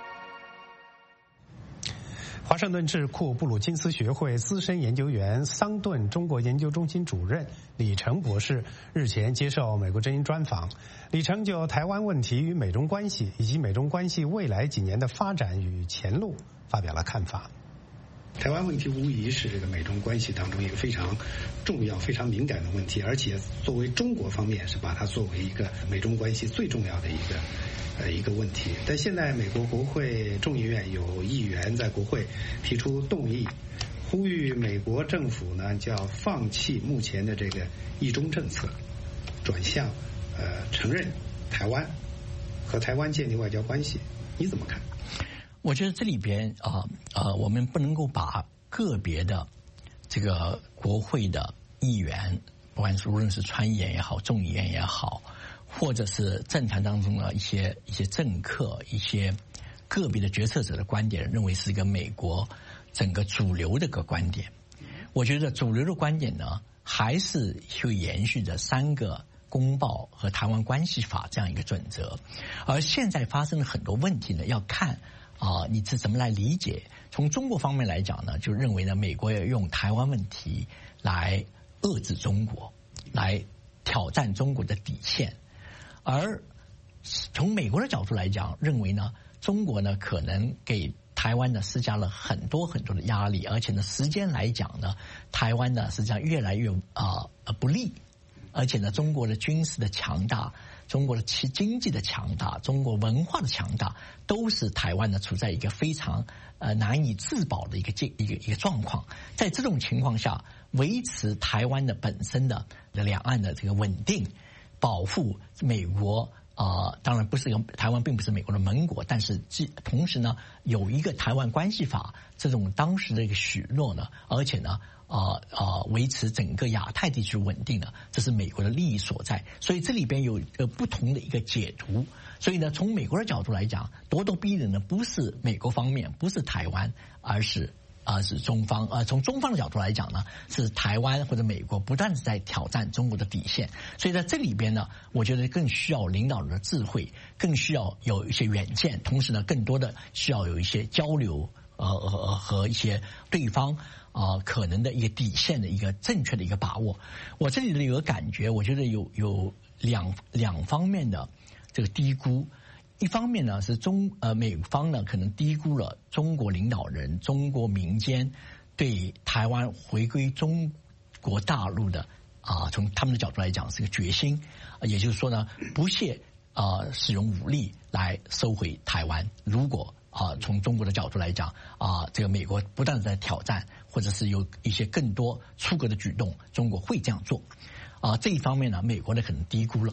华盛顿智库布鲁金斯学会资深研究员桑顿中国研究中心主任李成博士日前接受美国之音专访，李成就台湾问题与美中关系以及美中关系未来几年的发展与前路发表了看法。 台湾问题无疑是这个美中关系当中一个非常重要、非常敏感的问题，而且作为中国方面是把它作为一个美中关系最重要的一个问题。但现在美国国会众议院有议员在国会提出动议，呼吁美国政府呢叫放弃目前的这个一中政策，转向承认台湾，和台湾建立外交关系。你怎么看？ 我觉得这里边我们不能够把个别的这个国会的议员，不管是无论是参议员也好，众议员也好，或者是政坛当中的一些政客、一些个别的决策者的观点，认为是一个美国整个主流的一个观点。我觉得主流的观点呢，还是会延续着3个公报和台湾关系法这样一个准则。而现在发生了很多问题呢，要看你是怎么来理解。从中国方面来讲呢，就认为呢，美国要用台湾问题来遏制中国，来挑战中国的底线。而从美国的角度来讲，认为呢，中国呢可能给台湾呢施加了很多很多的压力，而且呢时间来讲呢，台湾呢实际上越来越不利，而且呢中国的军事的强大，中国的经济的强大，中国文化的强大，都是台湾呢处在一个非常难以自保的一个状况。在这种情况下，维持台湾的本身的两岸的这个稳定，保护美国当然不是台湾并不是美国的盟国，但是同时呢有一个台湾关系法这种当时的一个许诺呢，而且呢维持整个亚太地区稳定呢，这是美国的利益所在。所以这里边有不同的一个解读。所以呢，从美国的角度来讲，咄咄逼人呢不是美国方面，不是台湾，而是中方。从中方的角度来讲呢，是台湾或者美国不断在挑战中国的底线。所以在这里边呢，我觉得更需要领导人的智慧，更需要有一些远见，同时呢，更多的需要有一些交流和一些对方可能的一个底线的一个正确的一个把握。我这里的有个感觉，我觉得有两方面的这个低估。一方面呢是美方呢可能低估了中国领导人、中国民间对台湾回归中国大陆的从他们的角度来讲是个决心，也就是说呢不屑使用武力来收回台湾。如果从中国的角度来讲这个美国不断在挑战，或者是有一些更多出格的举动，中国会这样做。这一方面呢，美国呢可能低估了。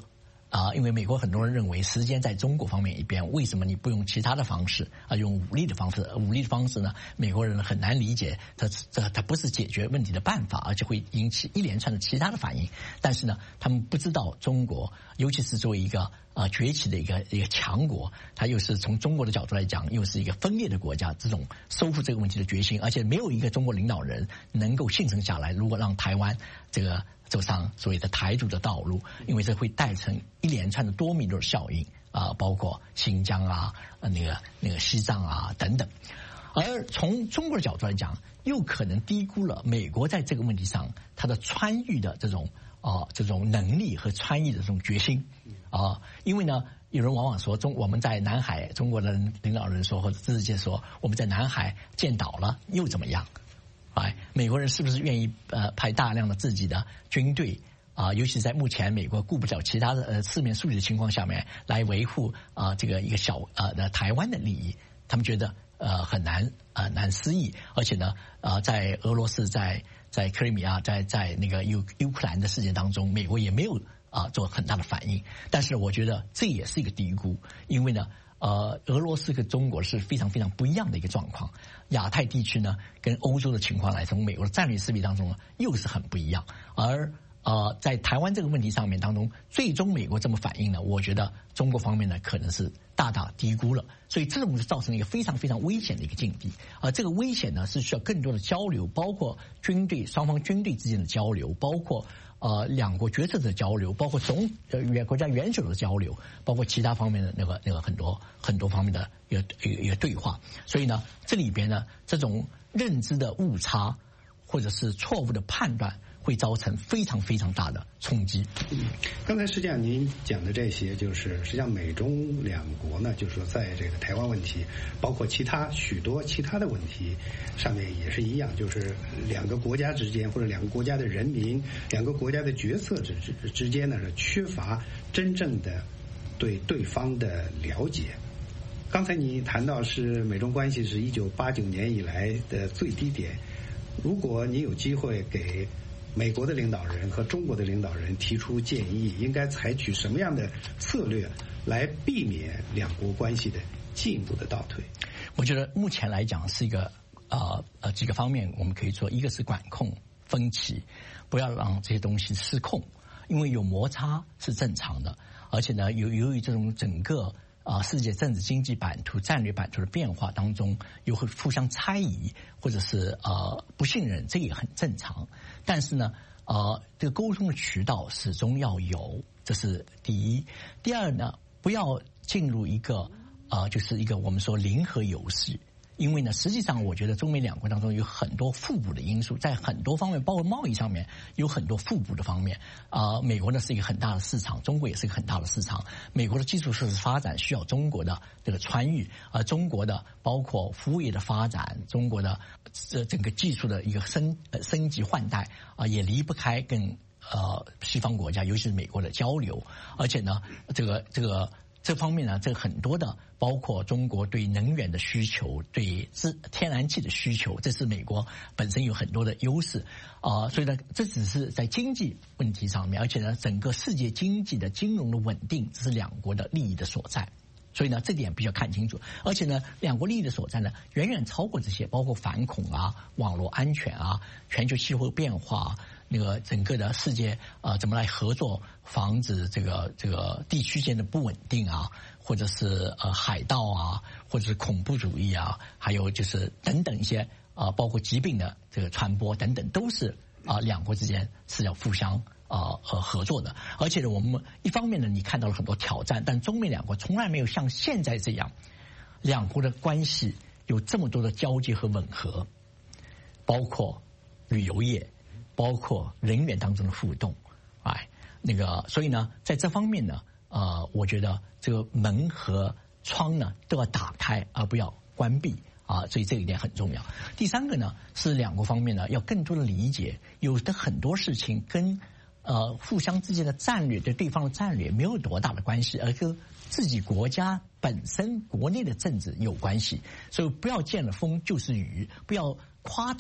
因为美国很多人认为时间在中国方面一边，为什么你不用其他的方式用武力的方式？武力的方式呢，美国人很难理解，它不是解决问题的办法，而且会引起一连串的其他的反应。但是呢，他们不知道中国，尤其是作为一个崛起的一个强国，它又是从中国的角度来讲，又是一个分裂的国家，这种收复这个问题的决心，而且没有一个中国领导人能够幸存下来。如果让台湾这个走上所谓的台独的道路，因为这会带成一连串的多米诺效应包括新疆那个西藏等等。而从中国的角度来讲，又可能低估了美国在这个问题上它的参与的这种能力和参与的这种决心因为呢，有人往往说我们在南海，中国的领导人说或者知识界说我们在南海建岛了又怎么样？美国人是不是愿意派大量的自己的军队尤其在目前美国顾不了其他的四面树敌的情况下面来维护这个一个小的台湾的利益？他们觉得很难思议，而且呢在俄罗斯在克里米亚在那个乌克兰的事件当中，美国也没有做很大的反应。但是我觉得这也是一个低估，因为呢俄罗斯跟中国是非常非常不一样的一个状况。亚太地区呢跟欧洲的情况来，从美国的战略思维当中呢又是很不一样。而在台湾这个问题上面当中，最终美国这么反应呢，我觉得中国方面呢可能是大大低估了，所以这种就造成了一个非常非常危险的一个境地。这个危险呢是需要更多的交流，包括双方军队之间的交流，包括两国决策者的交流，包括国家元首的交流，包括其他方面的那个很多方面的一个对话。所以呢，这里边呢这种认知的误差或者是错误的判断，会造成非常非常大的冲击。 刚才实际上您讲的这些，就是实际上美中两国呢，就是说在这个台湾问题，包括许多其他的问题上面也是一样，就是两个国家之间或者两个国家的人民、两个国家的决策之间呢，是缺乏真正的对对方的了解。刚才你谈到是美中关系是1989年以来的最低点，如果你有机会给美国的领导人和中国的领导人提出建议，应该采取什么样的策略来避免两国关系的进一步的倒退？ 我觉得目前来讲是一个几个方面我们可以做，一个是管控分歧，不要让这些东西失控，因为有摩擦是正常的，而且呢由于这种整个世界政治经济版图、战略版图的变化当中，又会互相猜疑，或者是不信任，这也很正常。但是呢，这个沟通的渠道始终要有，这是第一。第二呢，不要进入一个就是一个我们说零和游戏。因为呢，实际上我觉得中美两国当中有很多互补的因素，在很多方面，包括贸易上面有很多互补的方面。美国呢是一个很大的市场，中国也是一个很大的市场。美国的基础设施发展需要中国的这个参与，而中国的包括服务业的发展，中国的整个技术的一个升级换代也离不开跟西方国家，尤其是美国的交流。而且呢，这方面呢，这很多的，包括中国对能源的需求，对天然气的需求，这是美国本身有很多的优势所以呢，这只是在经济问题上面，而且呢，整个世界经济的金融的稳定，这是两国的利益的所在。所以呢，这点必须要看清楚。而且呢，两国利益的所在呢，远远超过这些，包括反恐网络安全全球气候变化。那个整个的世界怎么来合作，防止这个地区间的不稳定或者是海盗或者是恐怖主义还有就是等等一些包括疾病的这个传播等等，都是两国之间是要互相合作的。而且呢，我们一方面呢，你看到了很多挑战，但中美两国从来没有像现在这样，两国的关系有这么多的交接和吻合，包括旅游业。包括人员当中的互动，所以呢，在这方面呢，我觉得这个门和窗呢都要打开，而不要关闭所以这一点很重要。第三个呢，是两国方面呢要更多的理解，有的很多事情跟互相之间的战略对对方的战略没有多大的关系，而跟自己国家本身国内的政治有关系。所以不要见了风就是雨，不要夸大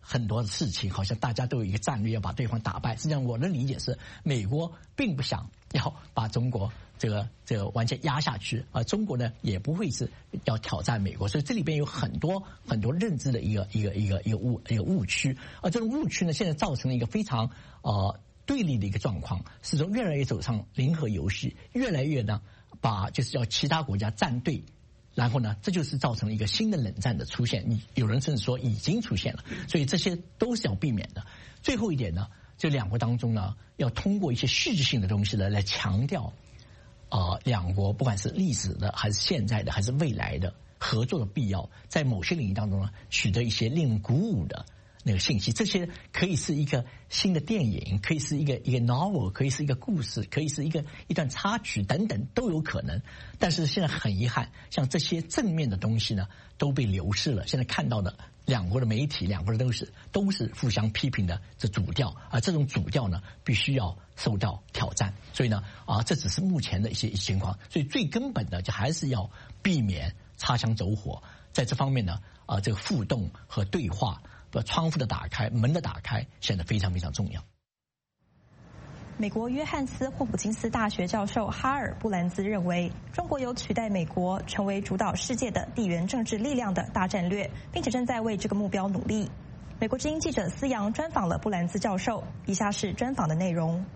很多事情，好像大家都有一个战略要把对方打败。实际上，我的理解是，美国并不想要把中国这个完全压下去，而中国呢也不会是要挑战美国，所以这里边有很多认知的一个误区，而这种误区呢，现在造成了一个非常对立的一个状况，始终越来越走上零和游戏，越来越呢把就是要其他国家站队。然后呢，这就是造成了一个新的冷战的出现，有人甚至说已经出现了，所以这些都是要避免的。最后一点呢，这两国当中呢，要通过一些戏剧性的东西呢，来强调两国不管是历史的还是现在的还是未来的合作的必要，在某些领域当中呢，取得一些令人鼓舞的那个信息。这些可以是一个新的电影，可以是一个 novel， 可以是一个故事，可以是一段插曲等等都有可能。但是现在很遗憾，像这些正面的东西呢都被流失了。现在看到的两国的媒体，两国的都是互相批评的这主调，而这种主调呢必须要受到挑战。所以呢这只是目前的一些情况。所以最根本的就还是要避免擦枪走火。在这方面呢这个互动和对话。窗户的打开，门的打开，显得非常非常重要。 美国约翰斯霍普金斯大学教授哈尔布兰兹认为，中国有取代美国成为主导世界的地缘政治力量的大战略，并且正在为这个目标努力。美国之音记者思阳专访了布兰兹教授，以下是专访的内容。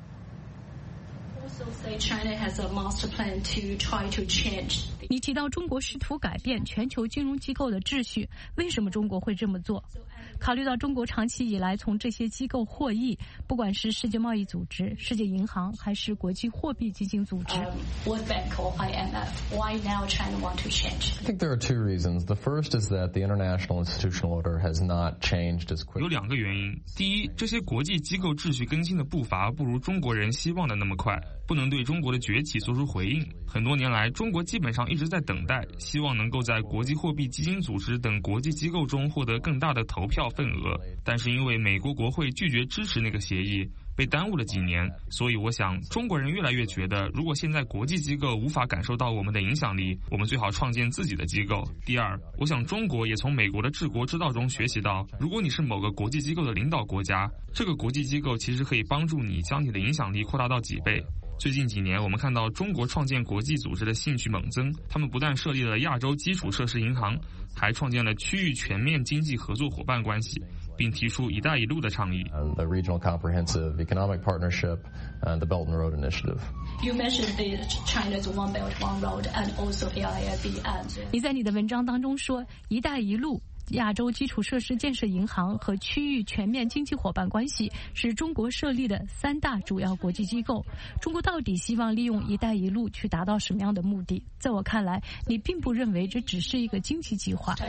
你提到中国试图改变全球金融机构的秩序，为什么中国会这么做？考虑到中国长期以来从这些机构获益，不管是世界贸易组织、世界银行还是国际货币基金组织。 World Bank or IMF, why now China want to change? I think there are two reasons. The first is that the international institutional order has not changed as quickly. 有两个原因。第一，这些国际机构秩序更新的步伐不如中国人希望的那么快，不能对中国的崛起做出回应。很多年来，中国基本上一直在等待，希望能够在国际货币基金组织等国际机构中获得更大的投票份额，但是因为美国国会拒绝支持那个协议，被耽误了几年。所以我想，中国人越来越觉得，如果现在国际机构无法感受到我们的影响力，我们最好创建自己的机构。第二，我想中国也从美国的治国之道中学习到，如果你是某个国际机构的领导国家，这个国际机构其实可以帮助你将你的影响力扩大到几倍。最近几年，我们看到中国创建国际组织的兴趣猛增，他们不但设立了亚洲基础设施银行，还创建了区域全面经济合作伙伴关系，并提出“一带一路”的倡议。 The Regional Comprehensive Economic Partnership and the Belt and Road Initiative. You mentioned China's One Belt One Road and also AIIB and. 你在你的文章当中说，“一带一路”。亚洲基础设施建设银行和区域全面经济伙伴关系是中国设立的3大主要国际机构。中国到底希望利用“一带一路”去达到什么样的目的？在我看来，你并不认为这只是一个经济计划。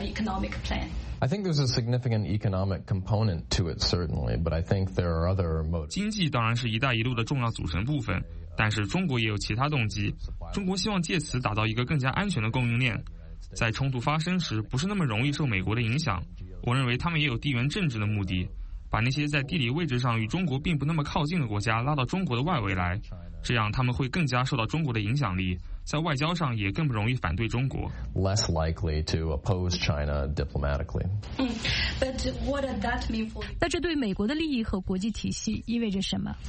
I think there's a significant economic component to it, certainly, but I think there are other motives. 经济当然是“一带一路”的重要组成部分，但是中国也有其他动机。中国希望借此打造一个更加安全的供应链。在冲突发生时，不是那么容易受美国的影响。我认为他们也有地缘政治的目的，把那些在地理位置上与中国并不那么靠近的国家拉到中国的外围来，这样他们会更加受到中国的影响力，在外交上也更不容易反对中国。 Less likely to oppose China diplomatically. But what does that mean for? 那这对美国的利益和国际体系意味着什么？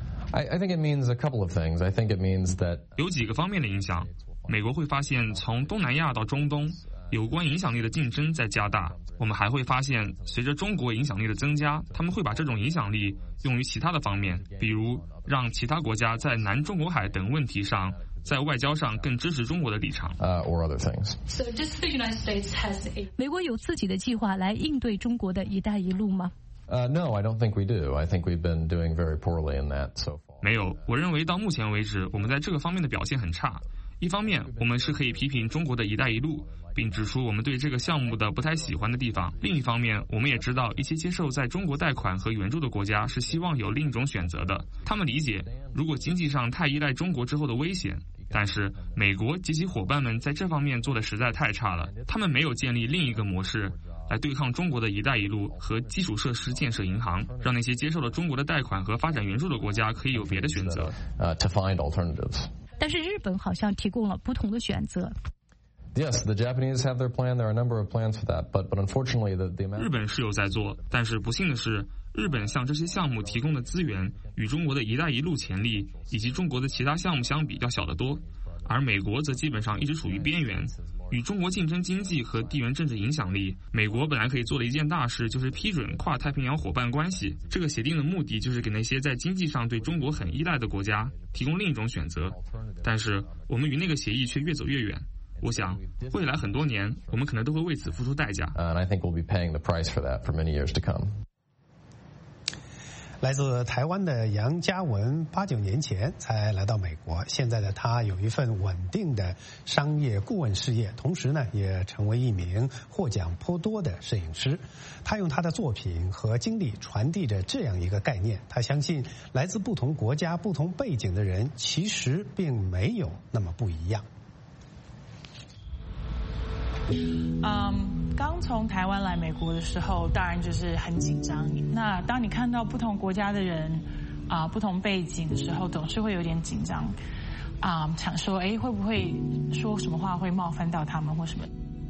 I think it means a couple of things. I think it means that 有几个方面的影响。美国会发现，从东南亚到中东，有关影响力的竞争在加大。我们还会发现，随着中国影响力的增加，他们会把这种影响力用于其他的方面，比如让其他国家在南中国海等问题上，在外交上更支持中国的立场。 Or other things. So does the United States has a 美国有自己的计划来应对中国的一带一路吗 ？No, I don't think we do. I think we've been doing very poorly in that so far. 没有，我认为到目前为止，我们在这个方面的表现很差。一方面，我们是可以批评中国的一带一路，并指出我们对这个项目的不太喜欢的地方。另一方面，我们也知道一些接受在中国贷款和援助的国家是希望有另一种选择的。他们理解，如果经济上太依赖中国之后的危险，但是美国及其伙伴们在这方面做的实在太差了，他们没有建立另一个模式来对抗中国的一带一路和基础设施建设银行，让那些接受了中国的贷款和发展援助的国家可以有别的选择。 To find alternatives. 但是日本好像提供了不同的选择。 Yes, the Japanese have their plan. There are a number of plans for that, but unfortunately, the amount. 日本是有在做，但是不幸的是，日本向这些项目提供的资源与中国的一带一路潜力以及中国的其他项目相比要小得多，而美国则基本上一直处于边缘。与中国竞争经济和地缘政治影响力，美国本来可以做的一件大事就是批准跨太平洋伙伴关系。这个协定的目的就是给那些在经济上对中国很依赖的国家提供另一种选择。但是我们与那个协议却越走越远。我想，未来很多年，我们可能都会为此付出代价。 And I think we'll be paying the price for that for many years to come. 来自台湾的杨嘉文，8、9年前才来到美国，现在的他有一份稳定的商业顾问事业，同时呢，也成为一名获奖颇多的摄影师。他用他的作品和经历传递着这样一个概念：他相信来自不同国家、不同背景的人，其实并没有那么不一样。 刚从台湾来美国的时候，当然就是很紧张。那当你看到不同国家的人不同背景的时候，总是会有点紧张想说，会不会说什么话会冒犯到他们或什么。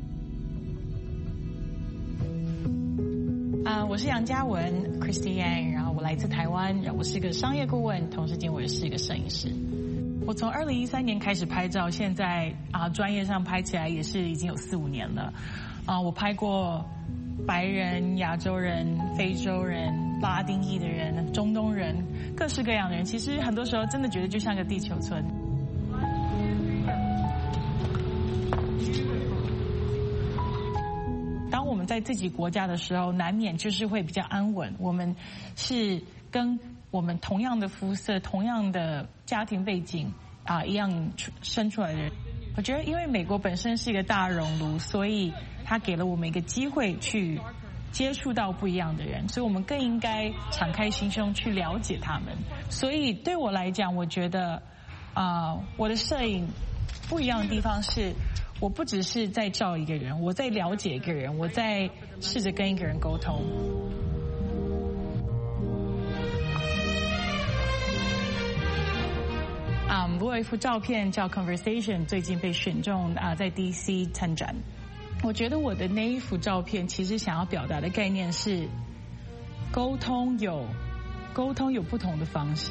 我是杨嘉文 Christy Yang， 然后我来自台湾，我是一个商业顾问，同时间我也是一个摄影师。我从2013年开始拍照，现在专业上拍起来也是已经有4、5年了。我拍过白人、亚洲人、非洲人、拉丁裔的人、中东人，各式各样的人。其实很多时候真的觉得就像个地球村。当我们在自己国家的时候，难免就是会比较安稳。我们是跟我们同样的肤色、同样的家庭背景一样生出来的人。我觉得因为美国本身是一个大熔炉，所以它给了我们一个机会去接触到不一样的人，所以我们更应该敞开心胸去了解他们。所以对我来讲，我觉得我的摄影不一样的地方是，我不只是在照一个人，我在了解一个人，我在试着跟一个人沟通。我有一幅照片叫 Conversation， 最近被选中在 DC 参展。我觉得我的那一幅照片其实想要表达的概念是，沟通有不同的方式。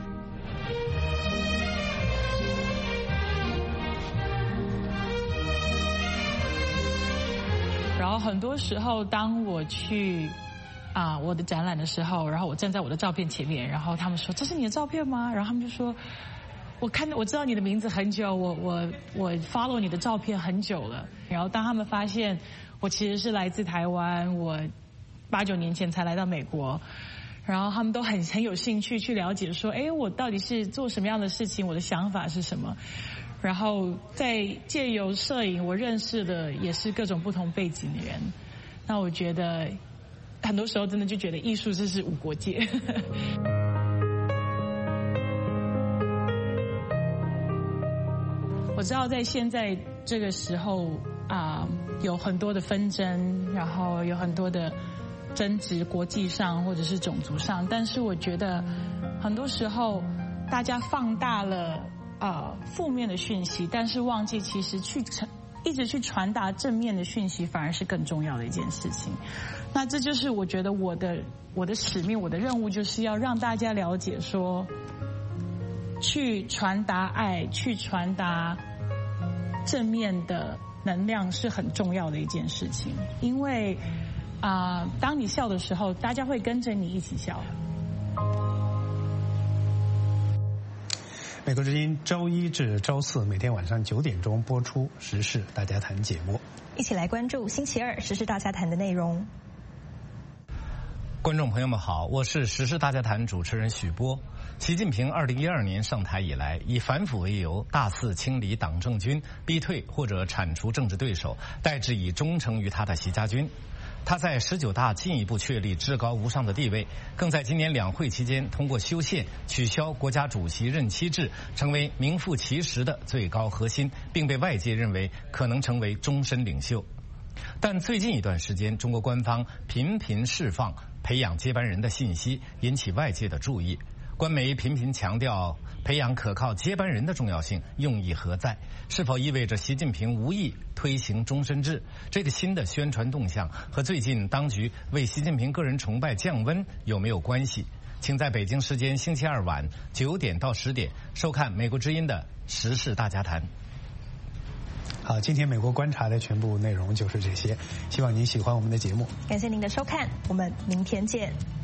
然后很多时候，当我去我的展览的时候，然后我站在我的照片前面，然后他们说：“这是你的照片吗？”然后他们就说：“我知道你的名字很久，我 follow 你的照片很久了。”然后当他们发现我其实是来自台湾，我8、9年前才来到美国，然后他们都很有兴趣去了解说：“我到底是做什么样的事情？我的想法是什么？”然后在借由摄影，我认识的也是各种不同背景的人。那我觉得很多时候真的就觉得艺术就是无国界。我知道在现在这个时候有很多的纷争，然后有很多的争执，国际上或者是种族上，但是我觉得很多时候大家放大了负面的讯息，但是忘记其实一直去传达正面的讯息反而是更重要的一件事情。那这就是我觉得我的使命，我的任务就是要让大家了解说，去传达爱，去传达正面的能量是很重要的一件事情。因为当你笑的时候，大家会跟着你一起笑。 美国之音周1至周4每天晚上9点钟播出《时事大家谈》节目， 一起来关注星期2《时事大家谈》的内容。 观众朋友们好，我是《时事大家谈》主持人许波。习近平2012年上台以来，以反腐为由，大肆清理党政军，逼退或者铲除政治对手，代之以忠诚于他的习家军。他在19大进一步确立至高无上的地位，更在今年2会期间通过修宪取消国家主席任期制，成为名副其实的最高核心，并被外界认为可能成为终身领袖。但最近一段时间，中国官方频频释放培养接班人的信息，引起外界的注意。 官媒频频强调培养可靠接班人的重要性，用意何在？是否意味着习近平无意推行终身制？这个新的宣传动向和最近当局为习近平个人崇拜降温有没有关系？请在北京时间星期二晚9点到10点收看美国之音的时事大家谈。 好，今天美国观察的全部内容就是这些，希望您喜欢我们的节目。 感谢您的收看，我们明天见。